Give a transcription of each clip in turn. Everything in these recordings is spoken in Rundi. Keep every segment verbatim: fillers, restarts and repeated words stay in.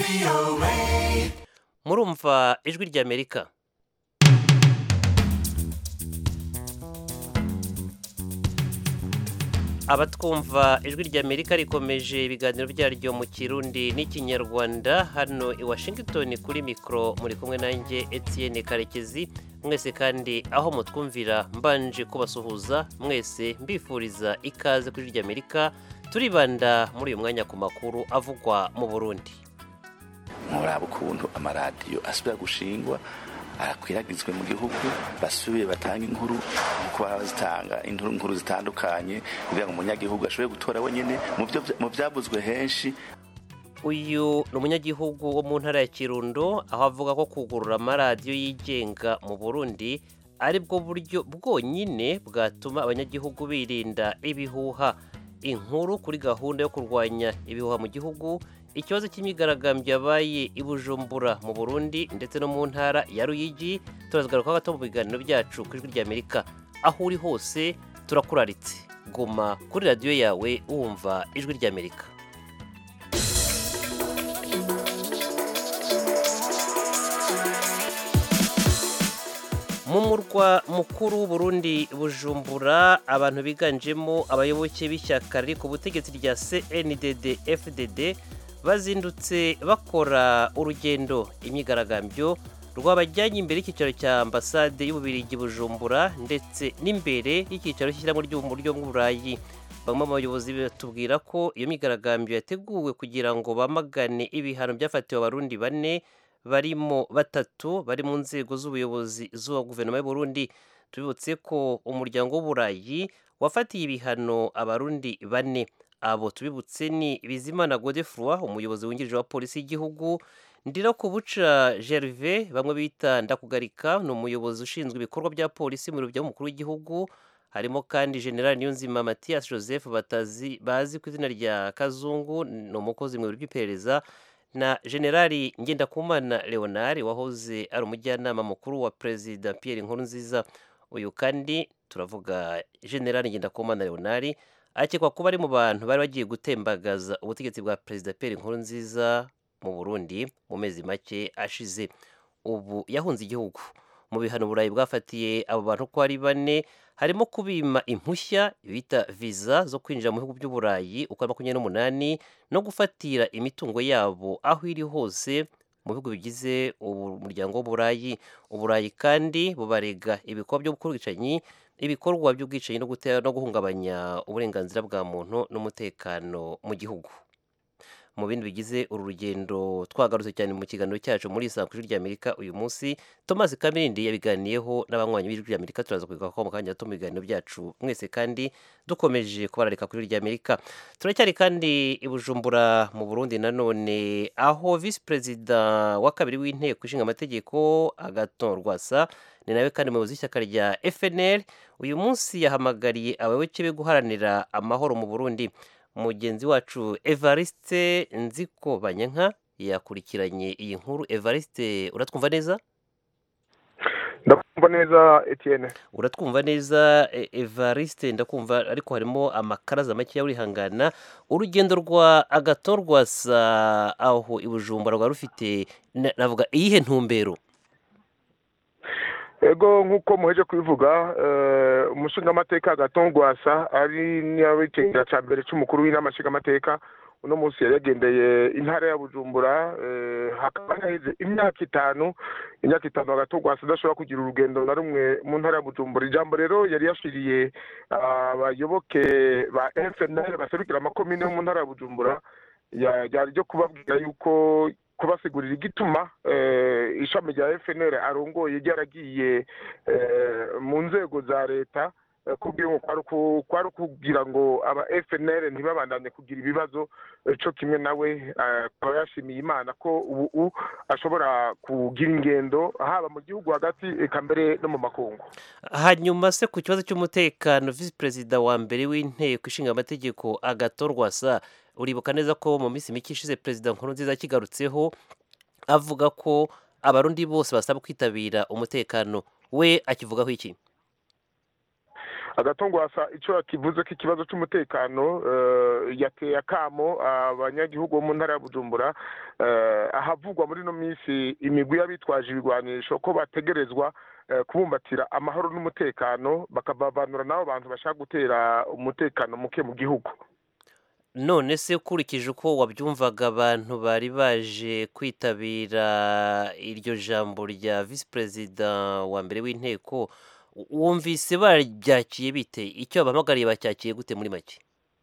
murumva ijwi ry'Amerika. abatwumva ijwi ry'Amerika rikomeje ibiganiro byaryo mu Kirundi n'ikinyarwanda hano i Washington kuri mikro muri kumwe nanjye Etienne Karekezi. Mwese kandi aho mutwumvira mbanje kubasuhuza mwese mbifuriza ikaze kuri ijwi ry'Amerika. Turibanda muri uyu mwanya ku makuru avugwa mu Burundi. Muraba ukuntu amaradiyo asubira gushingwa arakwiragizwe mu gihugu, basubiye batanga inkuru kuko bazitanga inkuru zitandukanye kugira ngo umunyagihugu ashobore gutora wenyine mu byavuzwe henshi. Uyu ni umunyagihugu wo mu ntara ya Kirundo aho avuga ko kugurura amaradiyo yigenga mu Burundi ari bwo buryo bwonyine bwatuma abanyagihugu birinda ibihuha. Inkuru kuri gahunda yo kurwanya ibihuha mu gihugu, ikibazo cy'imyigaragambyo yabaye i Bujumbura mu Burundi ndetse no mu ntara ya Ruyigi, turazagaruka gato mu biganiro byacu ku ijwi ry'Amerika. Aho uri hose turakuraritse, guma kuri radiyo yawe wumva ijwi ry'Amerika. Mu murwa mukuru w'Uburundi Bujumbura, abantu biganjemo abayoboke b'ishyaka riri ku butegetsi rya C N D D F D D bazindutse bakora urugendo imyigaragambyo rwabajyanye imbere y'icyicaro cya ambasade y'Ububirigi Bujumbura ndetse n'imbere y'icyicaro cy'ishyirahamwe ry'uburyo bw'Uburayi. Bamwe mu bayobozi batubwira ko iyo myigaragambyo yateguwe kugira ngo bamagane ibihano byafatiwe abarundi bane barimo batatu bari mu nzego z'ubuyobozi z'uwa guverinoma y'u Burundi. Tubibutse ko umuryango w'Uburayi wafatiye ibihano abarundi bane. Abo tubibutse ni Bizimana Godefroid, umuyobozi wungirije wa polisi y'igihugu, Ndirakobuca Gervais bamwe bita Ndakugarika, ni umuyobozi ushinzwe ibikorwa bya polisi mu biro by'umukuru w'igihugu. Harimo kandi General Niyonzima Mathias Joseph batazi bazi ku izina rya Kazungu, ni umukozi mu biro by'iperereza, na Generali Ngendakumana Leonard wahoze ari umujyanama mukuru wa Perezida Pierre Nkurunziza. Uyu kandi turavuga Generali Ngendakumana Leonard akekwa kuba ari mu bantu bari bagiye gutembagaza ubutegetsi bwa Perezida Pierre Nkurunziza mu Burundi mu mezi make ashize. Ubu yahunze igihugu. Mu bihano Burayi bwafatiye abo bantu ko ari bane harimo kubima impushya bita visa zo kwinjira mu bihugu by'Uburayi uko ari makumyabiri n'umunani no gufatira imitungo yabo aho iri hose mu bihugu bigize umuryango w'Uburayi. Uburayi kandi bubarega ibikorwa byo gukurikiranyi ibikorwa by'ubwicanyi no gutera no guhungabanya uburenganzira bwa muntu n'umutekano mu gihugu. Mu bindi bigize uru rugendo twagarutse cyane mu kiganiro cyacu muri Isanga ku ijwi ry'Amerika uyu munsi, Thomas Kamirindi yabiganiyeho n'abanywanyi b'ijwi ry'Amerika. Turaza kugaruka ko mu kanya gato mu biganiro byacu. Mwese kandi dukomeje kubararika ku ijwi ry'Amerika. Turacyari kandi i Bujumbura mu Burundi nanone aho Vice Perezida wa kabiri w'inteko ishinga amategeko Agathon Rwasa ni nawe kandi umuyobozi w'ishyaka rya F N L uyu munsi yahamagariye abayoboke be guharanira amahoro mu Burundi. Mugenzi wacu Evariste Nziko Banyanka yakurikiranye iyi nkuru. Evariste, uratwumva neza? Ndakumva neza Etienne. Uratwumva neza Evariste? Ndakumva ariko harimo amakaraza make urihangana. Urugendo rwa Agathon Rwasa aho i Bujumbura rwa rufite navuga iyihe ntumbero? Ego nk'uko muheje kubivuga, umushinga amateka Agathon Rwasa ari niyabitegera cya mbere cy'umukuru w'inama nshinga amateka uno munsi yagendeye intara ya Bujumbura. Hakaba haheze imyaka itanu imyaka itanu Agathon Rwasa adashobora kugira urugendo na rumwe mu ntara ya Bujumbura. Ijambo rero yari yashiriye abayoboke ba F N L baserukira amakomine yo mu ntara ya Bujumbura, yari ryo kubabwira yuko kubasigurira igituma ishami rya F N L arongoye ryaragiye mu nzego za leta kugira ngo kwari kugira ngo aba F N L ntibabandane kugira ibibazo cyo kimwe nawe akaba yashimiye Imana ko ubu ashobora kugira ingendo haba mu gihugu hagati eka mbere no mu makungu. Hanyuma se ku kibazo cy'umutekano, Vice Perezida wa mbere w'inteko ishinga amategeko Agathon Rwasa, uribuka neza ko mu minsi mike ishize Perezida Nkurunziza akigarutseho avuga ko abarundi bose basaba kwitabira umutekano. We akivugaho iki? agatongwasa ico kivuze ko ikibazo c'umutekano yateye akamo abanyagihugu bo mu ntara ya Bujumbura ahavugwa muri no minsi imigwi y'abitwaje ibigwanisho ko bategerezwa kubumbatira amahoro n'umutekano bakabavanura nabo bantu bashaka gutera umutekano muke mu gihugu. None se ukurikije uko wabyumvaga abantu bari baje kwitabira iryo jambo rya Vice President wa mbere w'inteko, wumvise baryakiye bite? Icyo bahamagariye bacyakiye gute muri make?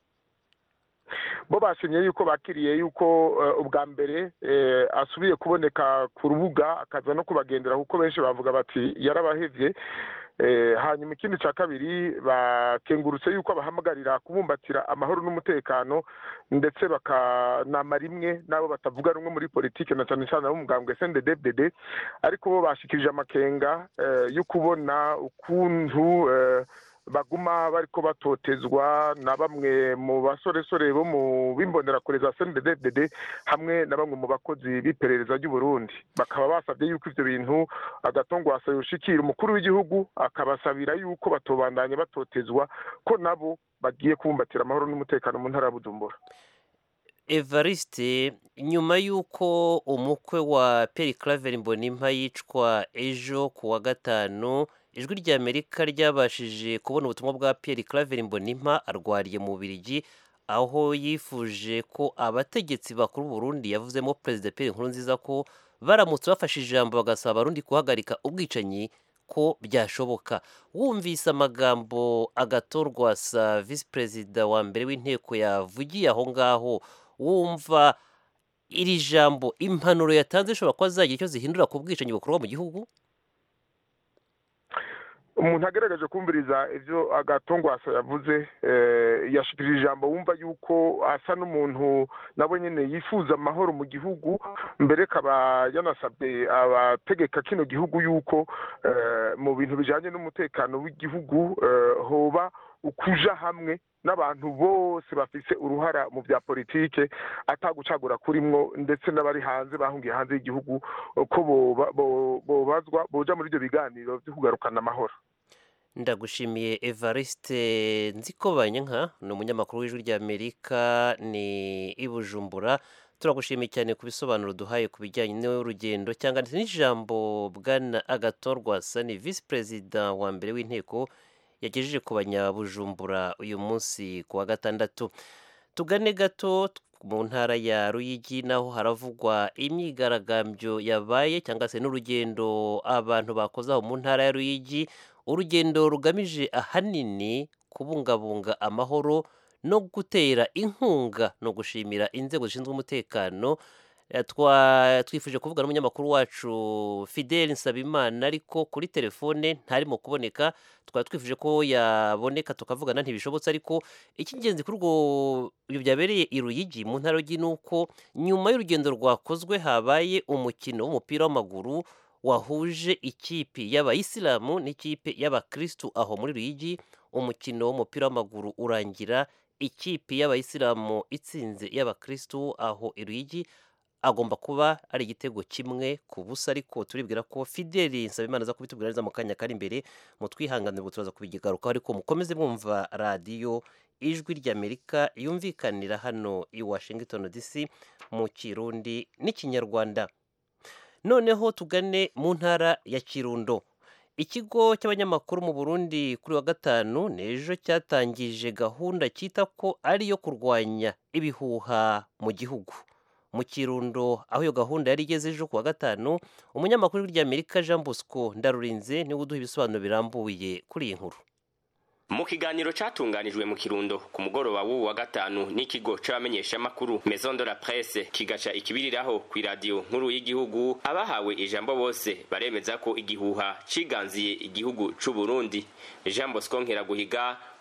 Bo basinye yuko bakiriye yuko ubwa mbere asubiye kuboneka ku rubuga akaza no kubagendera kuko benshi bavuga bati yarabahevye. Hanyuma ikindi cya kabiri bakengurutse yuko abahamagarira kubumbatira amahoro n'umutekano ndetse bakanama rimwe nabo batavuga rumwe muri politike na cyane cyane abo mugambwe S N D D F D D, ariko bo bashikirije amakenga yo kubona ukuntu baguma bariko batotezwa na bamwe mu basoresore bo mu bimbonera kure za S N D D F D D hamwe na bamwe mu bakozi biperereza ry'u Burundi. Bakaba basabye yuko ivyo bintu agatongwasa yoshikira umukuru w'igihugu akabasabira yuko batobandanye batotezwa ko nabo bagiye kubumbatira amahoro n'umutekano mu ntara ya Bujumbura. Evariste, nyuma y'uko umukwe wa Pierre Claver Mbonimpa yicwa ejo ku wa gatanu, ijwi rya Amerika ryabashije kubona ubutumwa bwa Pierre Claver Mbonimpa arwariye mu Bubiligi, aho yifuje ko abategetsi bakuru Burundi yavuzemo Perezida Pierre Nkurunziza ko baramutse bafashe ijambo bagasaba Abarundi guhagarika ubwicanyi ko byashoboka. Wumvise amagambo Agathon-Rwasa Vice Perezida wa mbere w'inteko yavugiye aho ngaho, wumva iri jambo impanuro yatanze ishobora kuba zagira icyo zihindura ku bwicanyi bukorwa mu gihugu? Umuntu agerageje kumviriza ivyo Agathon-Rwasa yavuze yashikirije ijambo wumva yuko asa n'umuntu nabo nyene yifuza amahoro mu gihugu, mbere kaba yanasabye abategeka kino gihugu yuko mu bintu bijanye n'umutekano w'igihugu hoba ukuja hamwe n'abantu bose bafise uruhara mu bya politike atagucagura kurimwo, ndetse n'abari hanze bahungiye hanze y'igihugu ko bobazwa boja muri ibyo biganiro byo kugarukana amahoro. Ndagushimiye Evariste Nzikobanyanka, ni umunyamakuru w'ijwi rya Amerika ni i Bujumbura. Turagushimiye cyane ku bisobanuro duhaye ku bijyanye n'urugendo cyangwa n'ijambo bwana Agathon-Rwasa ni Vice President wa mbere w'inteko yagejeje ku banyabujumbura uyu munsi ku wa gatandatu. Tugane gato mu ntara ya Ruyigi, naho haravugwa imyigaragambyo yabaye cyangwa se n'urugendo abantu bakoze aho mu ntara ya Ruyigi, urugendo rugamije ahanini kubungabunga amahoro no gutera inkunga no gushimira inzego zishinzwe umutekano. Twifuje kuvugana n'umunyamakuru wacu Fidel Nsabimana, ariko kuri telefone ntarimo kuboneka. Twari twifuje ko yaboneka tukavugana ntibishobotse, ariko icy'ingenzi kuri urwo ibyo byabereye i Ruyigi mu ntara y'Urugi nuko nyuma y'urugendo rwakozwe habaye umukino w'umupira w'amaguru wahuje ikipe y'abayisilamu n'ikipe y'abakristu aho muri Ruyigi. Umukino w'umupira w'amaguru urangira ikipe y'abayisilamu itsinze y'abakristu aho i Ruyigi. Agomba kuba ari igitego kimwe ku busa, ariko turibwira ko Fidel Nsabimana aza kubitubwira neza mu kanya kari imbere. Mu twihanganire ngo turaza kubigarukaho, ariko mukomeze mwumva radiyo ijwi ry'Amerika yumvikanira hano i Washington D C mu Kirundi n'Ikinyarwanda. Noneho tugane mu ntara ya Kirundo. Ikigo cy'abanyamakuru mu Burundi kuri wa gatanu n'ejo cyatangije gahunda cyita ko ari iyo kurwanya ibihuha mu gihugu. Mu Kirundo aho iyo gahunda yari igeze ejo ku wa gatanu, umunyamakuru w'Amerika Jean Bosco Ndarurinze niwe uduha ibisobanuro birambuye kuri iyi nkuru. Mu kiganiro catunganijwe mu Kirundo ku mugoroba w'uwa gatanu n'ikigo c'abamenyesha makuru Maison de la Presse kigaca ikibiriraho ku radio nkuru y'igihugu, abahawe ijambo bose baremeza ko igihuha ciganziye igihugu c'u Burundi. Jean Bosco Nkeraguhiga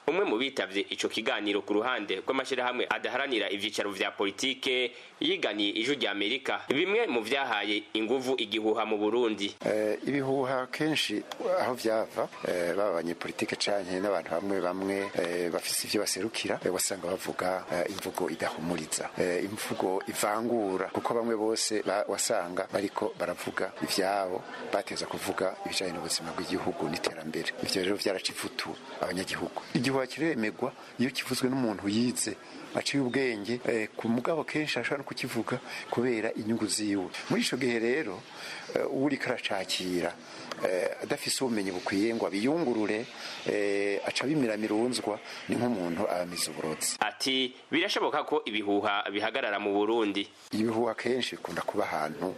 umwe mu bitavye ico kiganiro ku ruhande rw'amashirahamwe adaharanira ivyicaro vya politike yiganiye ijwi rya Amerika bimwe mu vyahaye inguvu igihuha mu Burundi. Eh, ibihuha kenshi aho vyava eh, babanye politike canke n'abantu bamwe bamwe eh, bafise ivyo baserukira eh, wasanga bavuga eh, imvugo idahumuriza eh, imvugo ivangura kuko bamwe bose ba, wasanga bariko baravuga ivyabo bateza kuvuga ibijanye n'ubuzima bw'igihugu n'iterambere. Ivyo rero vyaracifutu abanyagihugu. Igihuha kiremegwa iyo kivuzwe n'umuntu yize aciye ubwenge eh, ku mugabo kenshi ashobora no kukivuga kubera inyungu ziwe. Muri ico gihe rero uh, uri karacakira adafise ubumenyi bukwiye ngo abiyungurure aca bimira mirunzwa ni nk'umuntu abamiza uburozi. Ati birashoboka ko ibihuha bihagarara mu Burundi. Ibihuha kenshi bikunda kuba ahantu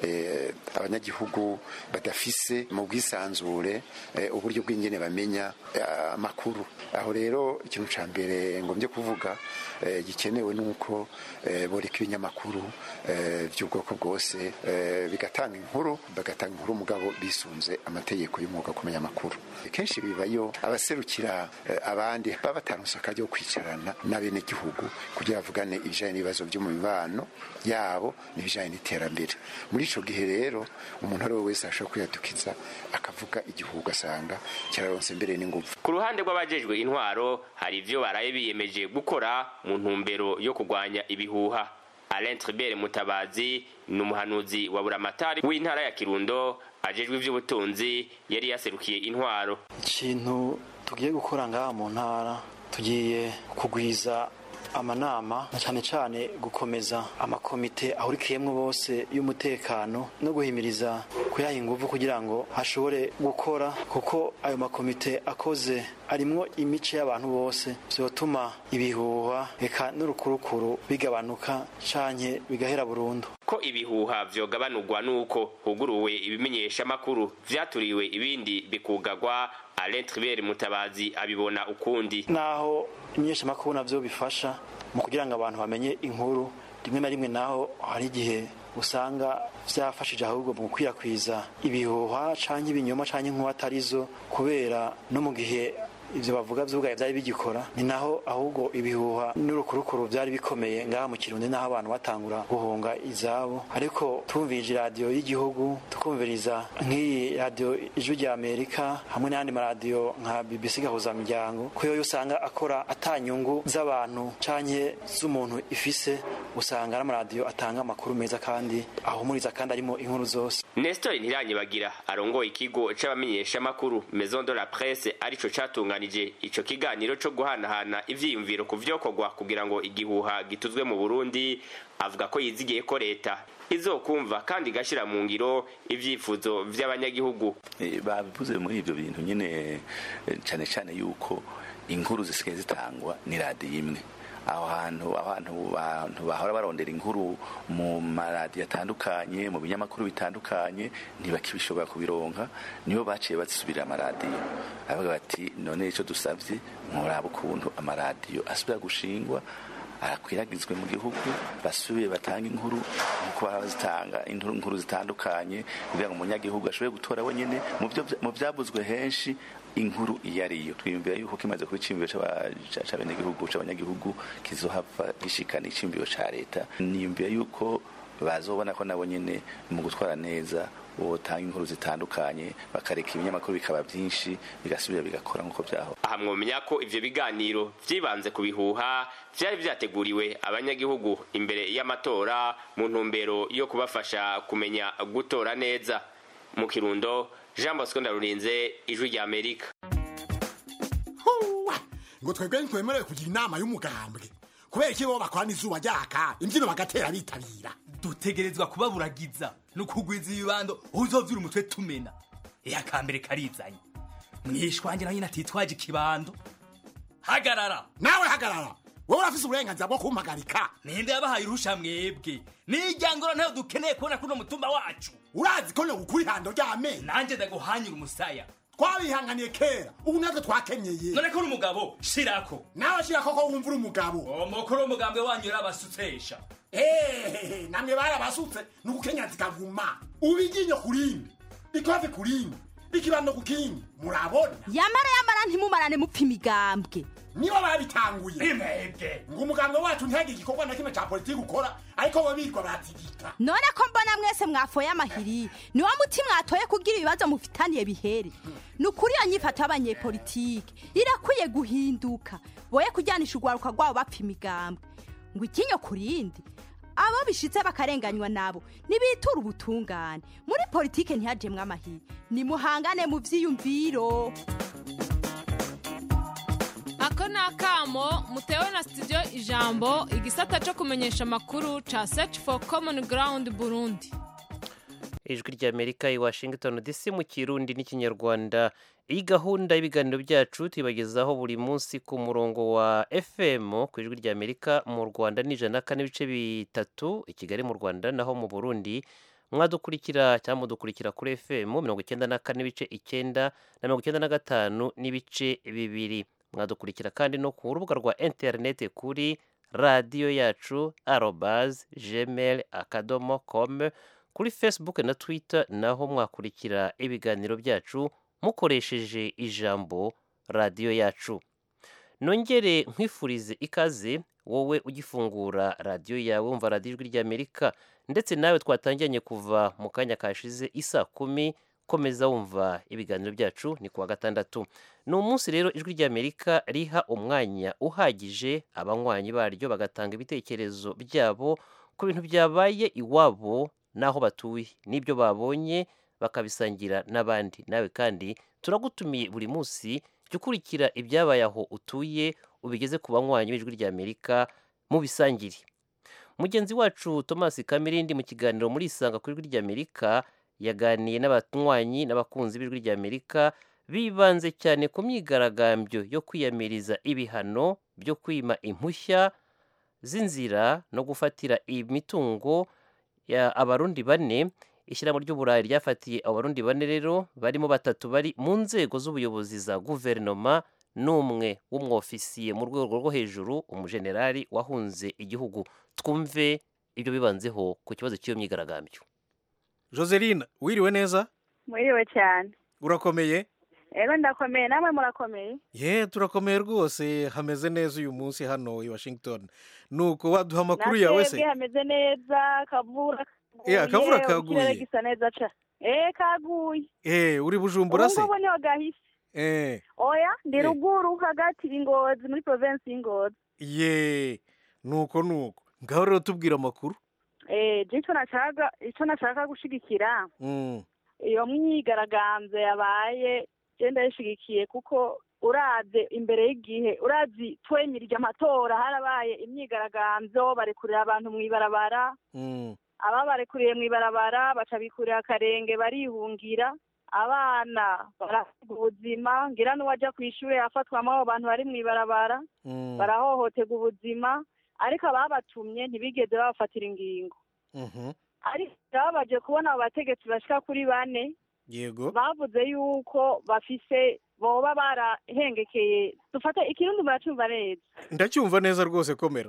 abanyagihugu badafise mu bwisanzure uburyo bw'ingene bamenya amakuru. Aho rero ikintu ca mbere ngombye kuvuga gikenewe nuko boreka ibinyamakuru by'ubwoko bwose bigatanga inkuru bagatanga inkuru mugabo bisunze amategeko y'umwuga kumenya amakuru. Kenshi bibayo abaserukira abandi baba bataronse akaryo kwicarana n'abene gihugu kugira bavugane ibijanye n'ibibazo byo mu mibano yabo n'ibijanye n'iterambere. Muri ico gihe rero umuntu ari wese ashobora kwiyadukiza akavuga igihugu asanga cyararonse mbere n'ingufu. Ku ruhande rw'abajejwe intwaro hari ivyo baraye biyemeje gukora mu ntumbero yo kugwanya ibihuha. Alain Tribert Mutabazi n'umuhanuzi wa Buramatari w'intara ya Kirundo ajejwe ivy'ubutunzi yari yaserukiye intwaro. Ikintu tugiye gukora ngaha mu ntara tugiye kugwiza amanama na cyane cyane gukomeza amakomite ahurikiyemwe bose y'umutekano no guhimiriza kuyaha ingufu kugira ngo hashobore gukora kuko ayo makomite akoze arimwo imice y'abantu bose byotuma ibihuha eka n'urukurukuru bigabanuka canke bigahera burundu. Ko ibihuha vyogabanurwa nuko huguruwe ibimenyesha makuru vyaturiwe ibindi bikugagwa. Alain Tribert Mutabazi abibona ukundi. Naho imenyesha makuru navyo bifasha mu kugira ngo abantu bamenye inkuru rimwe na rimwe, naho hari igihe usanga vyafashije ahubwo mu kwiyakwiza ibihuha canke ibinyoma canke inkuru atarizo, kubera no mu gihe ivyo bavuga vyugaye vyari bigikora ni naho ahubwo ibihuha n'urukurukuru vyari bikomeye ngaha mu Kirundi, naho abantu batangura guhunga izabo. Ariko tumvije radio y'igihugu tukumviriza nk'iyi radio Ijwi rya Amerika hamwe n'andi maradiyo nka B B C gahuza miryango, ko yo usanga akora atanyungu z'abantu canke z'umuntu ifise, usanga ari amaradiyo atanga amakuru meza kandi ahumuriza kandi arimo inkuru zose. Nestor Ntiranyibagira arongoye ikigo c'abamenyesha makuru Maison de la Presse arico catungana ico kiganiro co guhanahana ivyiyumviro ku vyokorwa kugira ngo igihuha gituzwe mu Burundi. Avuga ko yizigiye ko leta izokumva kandi gashira mu ngiro ivyifuzo vy'abanyagihugu. E, babivuze muri ivyo bintu nyene cyane cyane yuko inkuru zisigaye zitangwa ni radio imwe. Aho hantu abantu bantu bahora barondera inkuru mu maradiyo atandukanye mu binyamakuru bitandukanye ntibakibishobora kubironka, niyo baciye bazisubirira amaradiyo. Abaga bati none ico dusavye muraba ukuntu amaradiyo asubira gushingwa arakwiragizwe mu gihugu, basubiye batanga inkuru nkuko bazitanga inkuru zitandukanye kugira ngo umunyagihugu ashobore gutora wenyene mu vyavuzwe henshi inkuru iyariyo. Twiyumvira yuko kimaze kuba icimbiro c'abenegihugu c'abanyagihugu kizohava gishikana icimbiro ca leta. Niyumvira yuko bazobona ko nabo nyene mu gutwara neza botanga inkuru zitandukanye bakareka ibinyamakuru bikaba byinshi bigasubira bigakora nkuko byaho. Aha mwomenya ko ivyo biganiro vyibanze ku bihuha vyari vyateguriwe abanyagihugu imbere y'amatora mu ntumbero yo kubafasha kumenya gutora neza. Mu Kirundo, Jean Bosco Ndarurinze, Ijwi rya Amerika. Ngo twebwe ntwemerewe kugira inama y'umugambwe kubera iki bo bakora n'izuba ryaka imbyino bagatera bitabira. Dutegerezwa kubaburagiza no kugwiza ibibando uzovyura umutwe tumena. Ya kambere karizanye mwishwanje na nyina atitwaje ikibando. Hagarara nawe, hagarara wowe urafise uburenganzira bwo kumpagarika. Ninde yabahaye urusha mwebwe? Nijyangora ntayo dukeneye kubona kuno mutumba wacu. Urazi ko no gukuri hando ryame nanje ndaguhanyura umusaya. Twabihanganiye kera ubu natwe twakenyeye. None ko uri umugabo shirako. Nawe shirako ko wumvura umugabo. Omokoro umugambwe wanyu yarabasutsesha. Eh, namwe barabasutse n'ugukenya zikavuma. Ubiginyo kurindi ikove kurindi ikibando kukindi murabona. Yamara yamara ntimumarane mupfa imigambwe. nibo babitanguye imwebwe ngo umuganga wacu ntihagire igikorwa na kimwe cya politiki ukora ariko bo birwa batigika none ko mbona mwese mwafoye amahiri niwo muti mwatoye kugira ibibazo mufitaniye bihere ni ukuri iyo nyifato y'abanyepolitike irakwiye guhinduka boye kujyanisha urwaruka rwabo bapfa imigambwe ngo ikinyo ku rindi abo bishitse bakarenganywa nabo nibitura ubutungane muri politike ntihajemwe amahiri nimuhangane mu vyiyumviro. Ako ni akamo mutewe na studio Ijambo igisata cyo kumenyesha amakuru ca Search for Common Ground Burundi. Ijwi ry'Amerika i Washington D C mu Kirundi n'ikinyarwanda. Iyi gahunda y'ibiganiro byacu tubagezaho buri munsi ku murongo wa F M ku Ijwi ry'Amerika mu Rwanda ni ijana na kane n'ibice bitatu i Kigali mu Rwanda naho mu Burundi mwadukurikira cyangwa mudukurikira kuri F M mirongo icyenda na kane n'ibice icyenda na mirongo icyenda na gatanu n'ibice bibiri. Mwadukurikira kandi no ku rubuga rwa interineti kuri radiyo yacu arobase gmail akadomo com, kuri Facebook na Twitter naho mwakurikira ibiganiro byacu mukoresheje ijambo radiyo yacu. Nongere nkwifurize ikaze wowe ugifungura radiyo yawe wumva radiyo Ijwi ry'Amerika, ndetse nawe twatangiranye kuva mu kanya kashize isa kumi komeza wumva ibiganiro byacu ni kuwa gatandatu. Ni umunsi rero Ijwi ry'Amerika riha umwanya uhagije abanywanyi baryo bagatanga ibitekerezo byabo ku bintu byabaye iwabo naho batuye n'ibyo babonye bakabisangira n'abandi. Nawe kandi turagutumiye buri munsi jya ukurikira ibyabaye aho utuye ubigeze ku banywanyi b'Ijwi ry'Amerika mu bisangire. Mugenzi wacu Thomas Kamirindi mu kiganiro muri Isanga ku Ijwi ry'Amerika yaganiye n'abanywanyi n'abakunzi b'Ijwi ry'Amerika bibanze cyane ku myigaragambyo yo kwiyamiriza ibihano byo kwima impushya z'inzira no gufatira imitungo ya abarundi bane. Ishyirahamwe ry'Uburayi ryafatiye abarundi bane rero barimo batatu bari mu nzego z'ubuyobozi za guverinoma n'umwe w'umwofisiye mu rwego rwo hejuru umujenerali wahunze igihugu. Twumve ibyo bibanzeho ku kibazo cy'iyo myigaragambyo. Joseline, wiriwe neza? Mwiriwe cyane. Urakomeye? Ego ndakomeye, namwe murakomeye? Ye, turakomeye rwose, hameze neza uyu munsi hano i Washington. Nuko waduha amakuru yawe se? Natwe hameze neza, kavura kaguye. Eh, kavura kaguye. Ikirere gisa neza cha. Eh, kaguye. Eh, uri Bujumbura se? Ubu niho gahise. Eh. Oya, ndi ruguru hagati y'Ingozi muri province y'Ingozi. Ye, nuko nuko. Ngaho rero tubwira amakuru. Eh, jicho nashaka, ico nashaka gushigikira. Mm. Iyo myigaragambyo yabaye genda yishigikiye kuko uravye imbere y'igihe urazi twemirije amatora harabaye imyigaragambyo barekurira abantu mwibarabara. Mm. Aba barekuriye mwibarabara baca bikurira akarenge barihungira. Abana barasiga ubuzima ngira n'uwaja kw'ishure yafatwamo abo bantu bari mwibarabara. Mm. Barahohotega ubuzima ariko ababatumye ntibigeze babafatira ingingo. Mhm. Ariko babaje kubona abo bategetsi bashika kuri bane. Yego. Bavuze yuko bafise boba barahengekeye. Dufate ikirundi muracumva neza? Ndacyumva neza rwose, komera.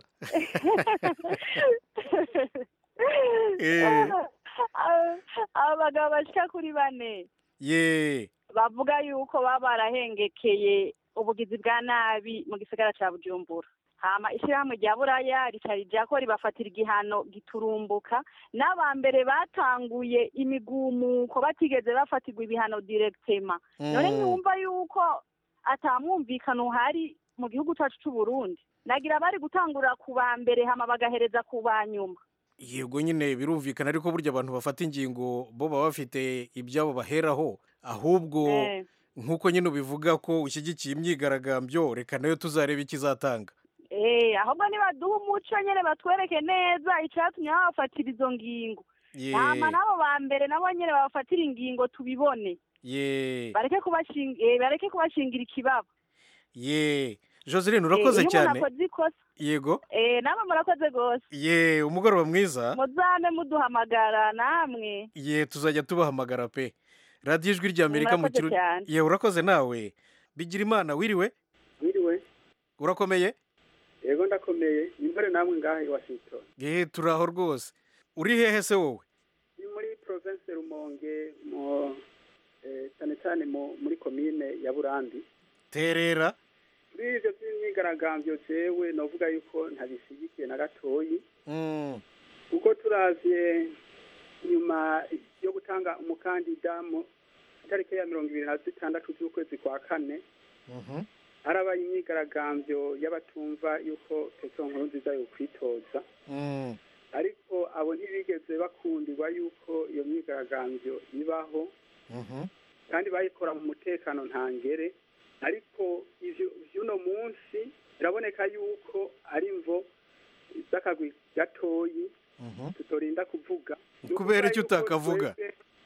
Eh. Aba bagabo bashika kuri bane. Ye. Bavuga yuko baba barahengekeye ubugizi bwa nabi mu gisagara ca Bujumbura. Hama ishyirahamwe rya Buraya ricarija ko ribafatira igihano giturumbuka. N'abambere batanguye imigumuko batigeze bafatirwa ibihano directement. None nyumva yuko atamwumvikano hari mu gihugu cyacu cy'u Burundi. Nagira bari gutangura ku bambere hama bagahereza ku banyuma. Yego nyine birumvikana, ariko burya abantu bafata ingingo bo baba bafite ibyabo baheraho, ahubwo Eh. nkuko nyine ubivuga ko ushyigikiye imyigaragambyo, reka nayo tuzareba ikizatanga. Eh, ahubwo nibaduha umuco nyene batwereke neza icyatumye bafatira izo ngingo. Ye. Hama nabo bambere nabo nyene bafatira ingingo tubibone. Ye. Bareke kubashinga eh, bareke kubashingira ikibaba. Ye. Joseline urakoze Eh, cyane. iyo umuntu akoze ikosa, Yego. Eh, namwe murakoze gose. Ye, umugoroba mwiza. Muzame muduhamagara namwe. Ye, tuzajya tubahamagara pe. Radio Ijwi ry'Amerika mu Murakoze kirundi. cyane. Ye, urakoze nawe. Bigira Imana, wiriwe? Wiriwe. Urakomeye? Yego ndakomeye. Imbere namwe ngaha i Washington. Ye, turaho rwose. Uri hehe se wowe? Ni muri province Rumonge mu eh cyane cyane mu muri commune ya Burandi. Terera. kuri ivyo vy'imyigaragambyo jewe novuga yuko ntabishigikiye na gatoyi kuko turavye nyuma yo gutanga umukandida mu itariki ya mirongo ibiri na zitandatu z'ukwezi kwa kane harabaye imyigaragambyo y'abatumva yuko Petero Nkurunziza yokwitoza ariko abo ntibigeze bakundirwa yuko iyo myigaragambyo ibaho kandi bayikora mu mutekano ntangere ariko ivyo vy'uno munsi biraboneka yuko ari imvo z'akagwi gatoyi tutorinda kuvuga kubera icyo utakavuga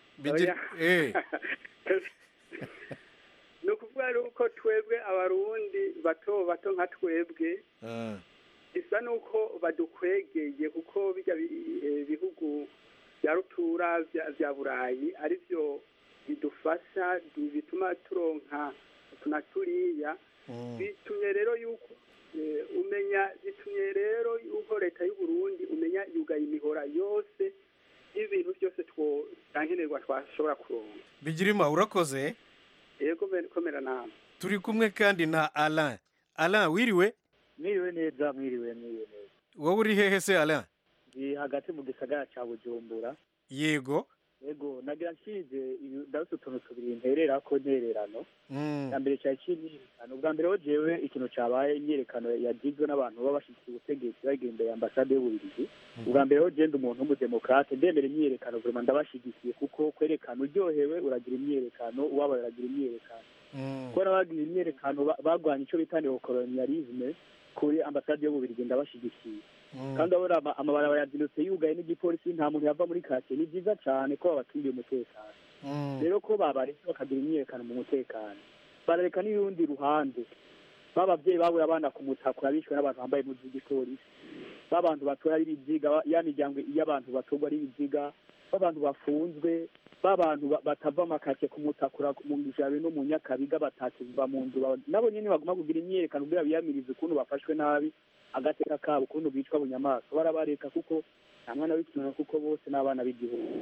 ni ukuvuga yuko twebwe abarundi bato bato nka twebwe bisa nuko badukwegeye kuko bijya bihugu bya rutura bya burayi arivyo bidufasha bituma turonka tunaturiya bitumye rero yuko umenya bitumye rero yuko leta y'u Burundi umenya yugaye imihora yose y'ibintu byose twotankenerwa twashobora kuronka Bigirima urakoze yego komera nama turi kumwe kandi na Alain Alain wiriwe mwiriwe neza mwiriwe mwiriwe neza wowe uri hehe se Alain ndi hagati mu gisagara ca Bujumbura yego yego nagira nshije ndabuse utuntu tubiri nterera ko ntererano ya mbere cya kinirikano ubwa mbere ho jewe ikintu cabaye imyerekano yagizwe n'abantu baba bashyigikiye ubutegetsi bagiye imbere ya ambasade y'Ububiligi ubwa mbere ho jenda umuntu w'umudemokrate ndemera imyerekano vraiment ndabashigikiye kuko kwerekana uryohewe uragira imyerekano uwabaye uragira imyerekano kuko n'abagira imyerekano bagwanya ico bita neocolonialisme kuri ambasade y'Ububiligi ndabashigikiye kandi abora amabarabara yazindutse yugaye n'igipolisi nta muntu yava muri kake ni byiza cyane ko babakingiye umutekano rero ko babaretse bakagira imyerekano mu mutekano barareka n'urundi ruhande babavyeyi babura abana ku mutakura bishwe n'abantu bambaye impuzu z'igipolisi babantu batora ari biziga ya miryango y'abantu batorwa ari biziga babantu bafunzwe babantu batava makake ku mutakura mu Jabe no mu Nyakabiga batakiva mu nzu nabo nyene baguma kugira imyerekano kugira biyamirize ukuntu bafashwe nabi agateka kabo ukuntu bicwa bunyamaswa barabareka kuko nta mwana w'ikintu kuko bose n'abana b'igihugu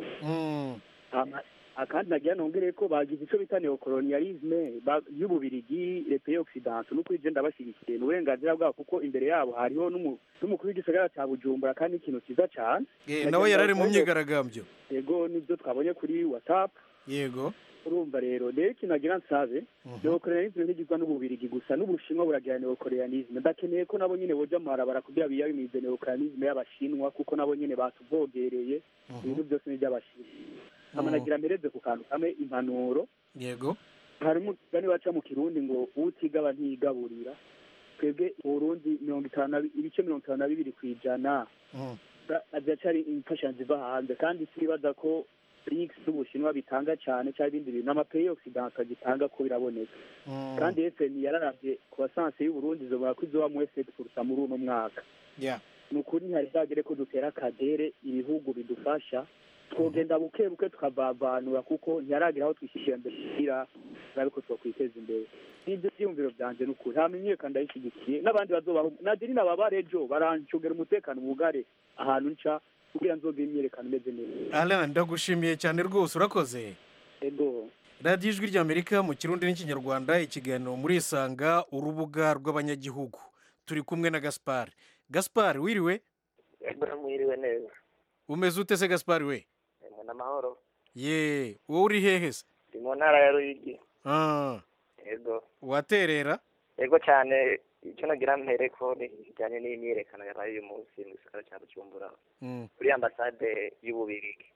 akandi nagira nongere ko bagize ico bita neocolonialisme y'Ububiligi les pays occidentaux nuko ije ndabashyigikiye n'uburenganzira bwabo kuko imbere yabo hariho n'umukuru w'igisagara cya Bujumbura kandi ikintu kiza cyane nawe yarari mu myigaragambyo yego nibyo twabonye kuri WhatsApp yego urumva rero rero ikintu nagira nsabe neocolonialisme ntigizwa n'Ububiligi gusa n'Ubushinwa buragira neocolonialisme ndakeneye ko nabo nyine boja mu marabara kugira biyabimize neocolonialisme y'Abashinwa kuko nabo nyine batuvogereye ibintu byose ni by'Abashinwa amanagira mereze ku kantu kamwe impanuro yego harimo gani baca mu Kirundi ngo utigaba ntigaburira twebwe Burundi mirongo itanu ibice mirongo itanu na bibiri kwijana azacari imfashanyo ziva hanze kandi siribaza ko X z'Ubushinwa bitanga cyane cyangwa ibindi bintu n'amapeyi occidentaux gitanga ko biraboneka kandi F N yararavye ku basanse y'u Burundi zo bakwizoba mu sept pour cent muri uno mwaka yeah nukuri hari zagere ko dutera kadere ibihugu bidufasha twogenda buke buke tukavavanura kuko ntiyaragira aho twishyikira mbere kugira ariko twakwiteza imbere n'ibyo byumviro byanje n'ukuri hamenyeka ndayishyigikiye n'abandi bazobaho nadiri n'ababarejo barancungera umutekano bugare ahantu nca kugira nzoga imyerekano imeze neza Alain ndagushimiye cyane rwose urakoze ego radiyo ijwi ry'Amerika mu Kirundi n'ikinyarwanda ikiganiro muri Isanga urubuga rw'abanyagihugu turi kumwe na Gaspard Gaspard wiriwe ego mwiriwe neza umeze ute se Gaspard we amahoro ye wowe uri hehe se ndi mu ntara ya Ruyigi ah ego waterera ego cyane icyo nagira mpere ko bijyanye n'imyerekano yabaye uyu munsi mu gisagara cya Bujumbura kuri ambasade y'Ububiligi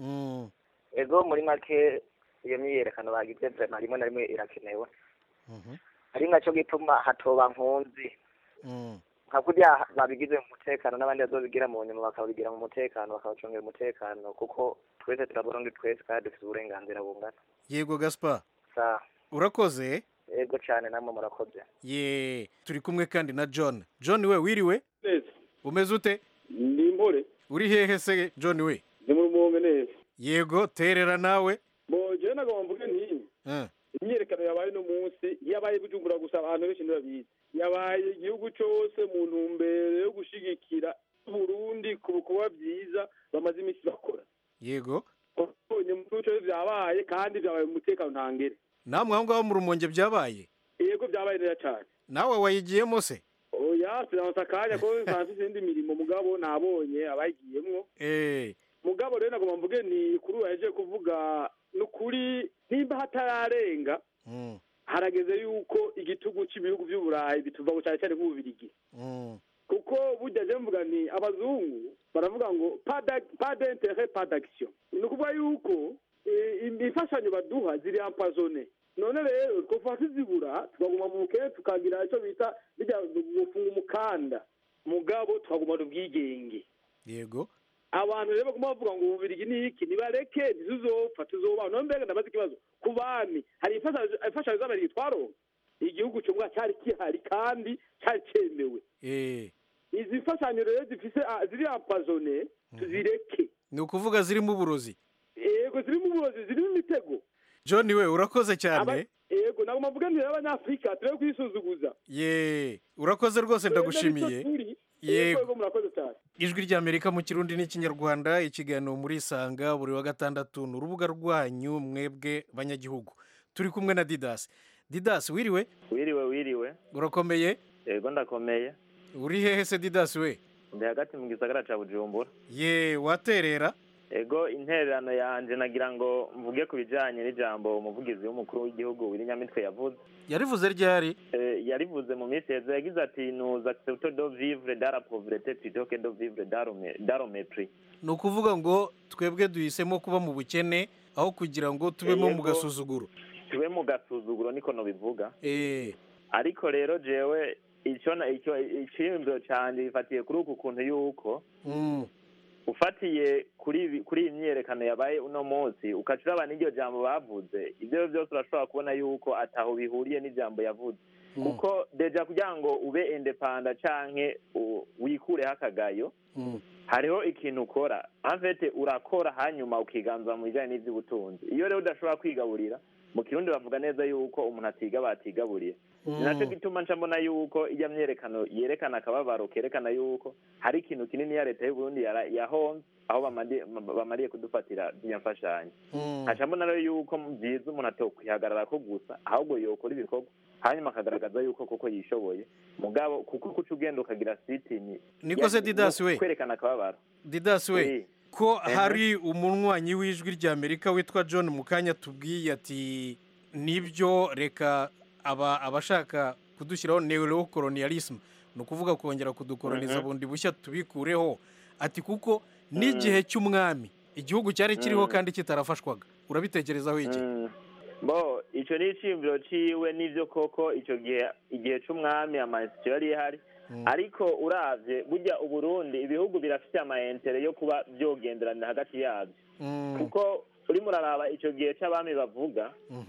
ego muri make iyo myerekano bagize vraiment rimwe na rimwe irakenewe ari nacyo gituma hatoba nkunzi nka kurya babigize mu mutekano n'abandi bazobigira mu nyuma bakabigira mu mutekano bakabacungira umutekano kuko twese turaburundi twese kandi dufite uburenganzira bungana yego Gaspard sa urakoze yego cyane namwe murakoze ye turi kumwe kandi na John John we wiriwe neza umeze ute ndi impore uri hehe se John we ndi mu rumonge neza yego terera nawe bo je nagomba mvuge nti eh imyerekano yabaye no munsi yabaye Bujumbura gusa abantu benshi ntibabizi yabaye igihugu cyose mu ntumbero yo gushigikira Burundi ku bikorwa byiza bamaze iminsi bakora yego ubonye mu bice byabaye kandi byabaye mu mutekano ntangere namwe aho ngaho mu Rumonge byabaye yego byabaye neza cyane nawe wayigiyemo se oya sinanse akanya ko nsanze izindi mirimo mugabo nabonye abayigiyemwo eh mugabo rero nagomba mvuge ni kuri ubu yaje kuvuga n'ukuri nimba hatararenga mm. harageze yuko igitugu cy'ibihugu by'uburayi bituva cyane cyane nk'ububirigi mm. kuko burya je mvuga ni abazungu baravuga ngo pas d'intérêt pas d'action ni ukuvuga yuko imfashanyo baduha ziri ampazone none rero twofata tuzibura tukaguma mu bukene tukagira icyo bita bijya gufunga umukanda mugabo tukaguma ubwigenge yego abantu rero baguma bavuga ngo ububirigi ni iki nibareke ntizuzopfa tuzoba none mbega ndabaza ikibazo ku bami hari imfashanyo z'ababirigi twaronka igihugu cyumva cyari kihari kandi cyari cyemewe eh izi mfashanyo rero zifise ziri ampazone tuzireke ni ukuvuga zirimo uburozi yego zirimo uburozi zirimo imitego John we urakoze cyane yego nagomba mvuga nti abanyafrika turebe kwisuzuguza ye urakoze rwose ndagushimiye yego murakoze cyane ijwi rya Amerika mu kirundi n'ikinyarwanda ikiganiro muri Isanga buri wa gatandatu ni urubuga rwanyu mwebwe banyagihugu turi kumwe na Didas Didas wiriwe wiriwe wiriwe urakomeye yego ndakomeye uri hehe se Didas we ndi hagati mu gisagara ca Bujumbura ye waterera ego intererano yanje nagira ngo mvuge ku bijanye n'ijambo umuvugizi w'umukuru w'igihugu Wirinyamitwe yavuze yarivuze ryari eh, yarivuze mu minsi heze yagize ati nous acceptons de vivre dans la pauvreté plutôt que de vivre dans le mépris ni ukuvuga ngo twebwe duhisemo kuba mu bukene aho kugira ngo tubemo mu gasuzuguro tube mu gasuzuguro niko no bivuga eh ariko rero jewe icyo icyo ikimbiro cyane bifatiye kuri uku kuntu yuko mm. ufatiye kuri kuri imyerekano yabaye uno munsi ukacura abantu iryo jambo bavuze ibyo byose urashobora kubona yuko ataho bihuriye n'ijambo yavuze mm. kuko deja kugira ngo ube independent canke wikureho akagayo mm. hariho ikintu ukora anfete urakora hanyuma ukiganza mu bijyanye n'iby'ubutunzi iyo rero udashobora kwigaburira mu kirundi bavuga neza yuko umuntu atiga batigaburiye mm. nacyo gituma nca mbona yuko ijya myerekano yerekana akababaro kerekana yuko hari ikintu kinini ya leta y'u Burundi yahonze aho bamariye kudufatira by'imfashanyo mm. nca mbona rero yuko byiza umuntu atokwihagarara ko gusa ahubwo yokora ibikorwa hanyuma akagaragaza yuko koko yishoboye mugabo kuko kuca ugenda ukagira sitini niko se Didas we kwerekana akababaro Didas we ko hari umunywanyi w'ijwi rya Amerika witwa John Mukanya tubwiye ati nibyo reka aba abashaka kudushyiraho neocolonialism no kuvuga kongera kudukoloniza bundi bushya tubikureho ati kuko n'igihe cy'umwami igihugu cyari kiriho kandi kitarafashwaga urabitekerezaho iki bo icyo ni icimbiro ciwe n'ivyo koko icyo gihe igihe c'umwami amasityo yari ihari ariko uravye burya uburundi ibihugu birafite amayentere yo kuba byogenderana hagati yabyo kuko urimo uraraba icyo gihe c'abami bavuga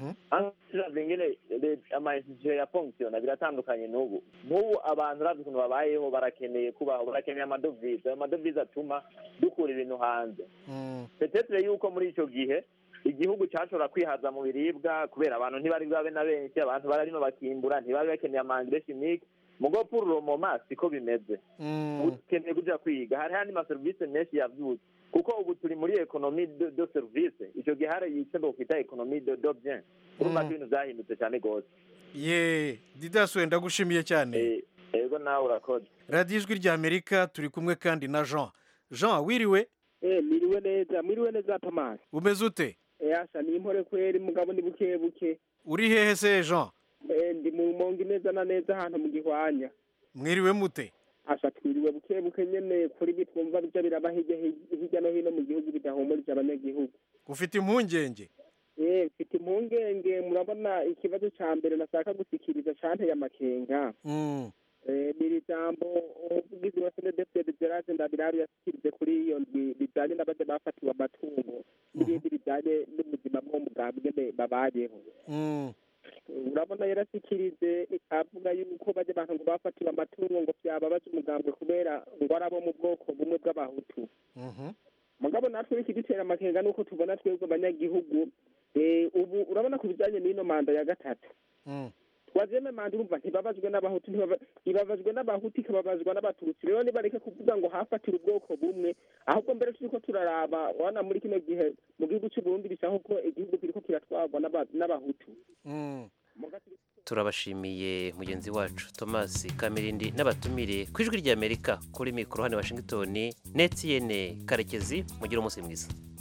ingene amainstitution ya fonction biratandukanye n'ubu nk'ubu abantu uravye ukuntu babayeho barakeneye kubaho barakeneye amadovize ayo madovize atuma dukura ibintu hanze petetre yuko muri icyo gihe igihugu cyashobora kwihaza mu biribwa kubera abantu ntibari babe na benshi abantu bararimo bakimbura ntibari bakeneye amangire chimique mugo pour le moment siko bimeze ukeneye kuja kwiga hari handi ma service menshi yavyutse kuko ubu turi muri economie de, de service icyo gihe hari icyo kwita economie de de bien urumva ibintu zahindutse cyane gose ye Didas we ndagushimiye cyane yego nawe urakoze Radio Ijwi rya Amerika turi kumwe kandi na Jean Jean wiriwe eh miriwe neza miriwe neza Thomas umeze ute Yasha ni impore kweri mugabo ni buke buke uri hehe se Jean eh ndi mu mongi neza na neza ahantu mu gihwanya mwiriwe mute asha twiriwe buke buke nyene kuri bitwumva bijya biraba hirya hirya no hino mu gihugu bidahumurije abanyagihugu ufite impungenge eh mfite impungenge murabona ikibazo ca mbere nashaka gusikiriza cante ya makenga mm eh biri jambo ubugizi wa sene deputy Gerard Ndabiraru yasikirize kuri iyo bijanye n'abaje bafatiwe amatungo n'ibindi bijanye n'ubuzima bwo mugambwe babayeho mm urabona yarasikirize avuga yuko baje abantu ngo bafatiwe amatungo ngo byababaje umugambwe kubera ngo arabo mu bwoko bumwe bw'abahutu mhm mugabo natwe iki gitera amakenga nuko tubona twebwe abanyagihugu eh ubu urabona ku bijanye n'ino manda ya gatatu mm wazeme manda urumva ntibabajwe n'abahutu ntibabajwe n'abahutu ikababazwa n'abatutsi rero nibareke kuvuga ngo hafatira ubwoko bumwe ahubwo mbere turiko turaraba wana muri kino gihe mu gihugu cy'u Burundi bisa nko igihugu kiriko kiratwarwa n'abahutu mm turabashimiye mugenzi wacu Thomas Kamirindi n'abatumire ku ijwi ry'Amerika kuri mikoro hano Washington Netiyene Karekezi mugira umunsi mwiza.